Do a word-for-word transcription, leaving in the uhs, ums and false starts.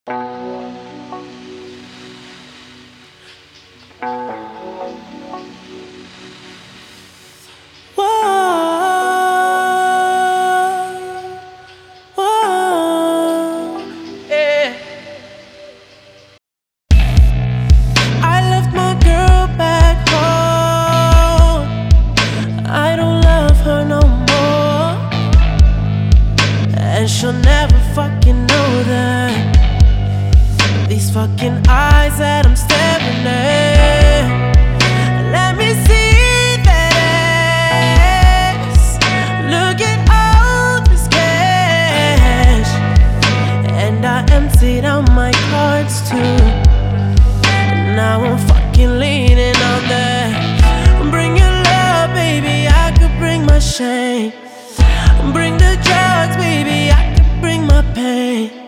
She'll never fucking know that these fucking eyes that I'm staring at. Let me see that ass. Look at all this cash. And I emptied out my cards too. And now I'm fucking leaning on that. Bring your love, baby, I could bring my shame. Bring the drugs, baby, I can bring my pain.